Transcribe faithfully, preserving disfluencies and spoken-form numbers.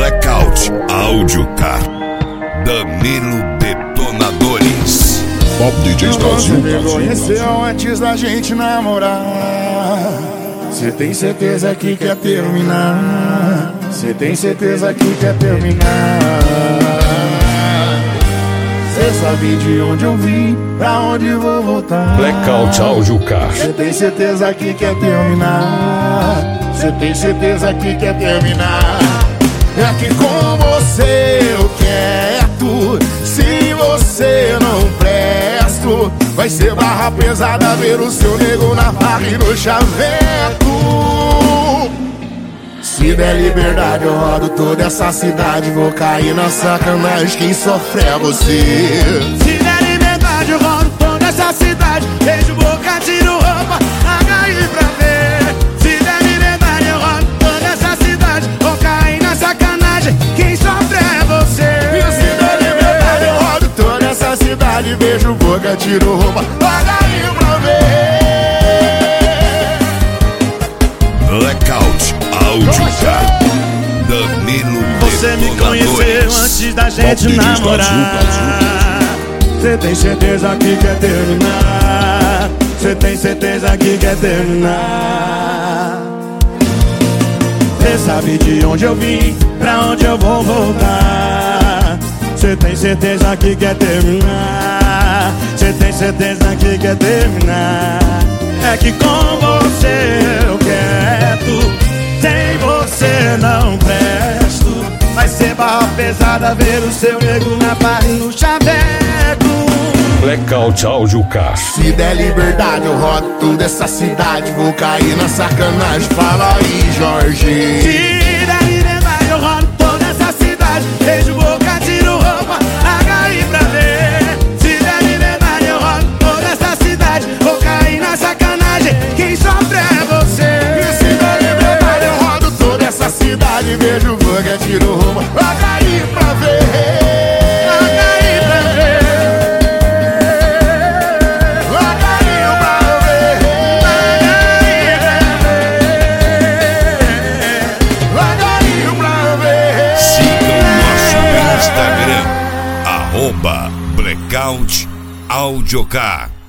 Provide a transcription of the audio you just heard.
Blackout Áudio Car, Danilo Detonadores. Pop D Js Brasil. Você me conheceu antes da gente namorar. Cê tem certeza que quer terminar? Cê tem certeza que quer terminar? Cê sabe de onde eu vim, pra onde vou voltar. Blackout Áudio Car. Cê tem certeza que quer terminar? Cê tem certeza que quer terminar? É que com você eu quero. Se você não presto, vai ser barra pesada ver o seu nego na farra e no chaveco. Se der liberdade eu rodo toda essa cidade, vou cair na sacanagem, quem sofre é você. Se der liberdade eu rodo toda essa cidade, beijo boca, tiro roupa, H I pra ver. Se der liberdade eu rodo toda essa cidade, vou cair na sacanagem, quem sofre é você. E se der liberdade eu rodo toda essa cidade, beijo boca, tiro roupa, H I pra ver. Blackout Áudio Car, Danilo Você me conheceu Detonadores. antes da gente namorar. Cê tem certeza que quer terminar? Cê tem certeza que quer terminar? Cê sabe de onde eu vim, pra onde eu vou voltar. Cê tem certeza que quer terminar? Cê tem certeza que quer terminar? É que com você eu quero, sem você não presto. Vai ser barra pesada ver o seu nego na barra e no chaveco. Blackout Áudio Car. Se der liberdade eu rodo toda essa cidade, vou cair na sacanagem, fala aí Jorge. Se der liberdade eu rodo toda essa cidade, beijo boca, tiro roupa, H I pra ver. Se der liberdade eu rodo toda essa cidade, vou cair na sacanagem, quem sofre é você. E se der liberdade eu rodo toda essa cidade, beijo boca, tiro roupa, H I pra ver. Arroba Blackout Áudio Car.